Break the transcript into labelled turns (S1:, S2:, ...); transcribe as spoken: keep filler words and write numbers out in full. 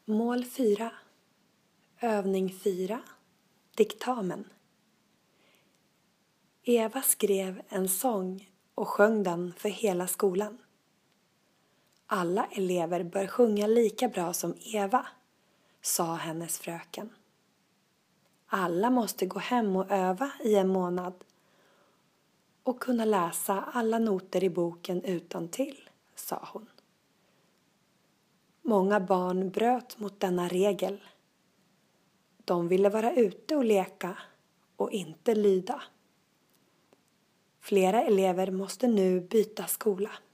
S1: Mål fyra. Övning fyra. Diktamen. Eva skrev en sång och sjöng den för hela skolan. Alla elever bör sjunga lika bra som Eva, sa hennes fröken. Alla måste gå hem och öva i en månad och kunna läsa alla noter i boken utantill, sa hon. Många barn bröt mot denna regel. De ville vara ute och leka och inte lyda. Flera elever måste nu byta skola.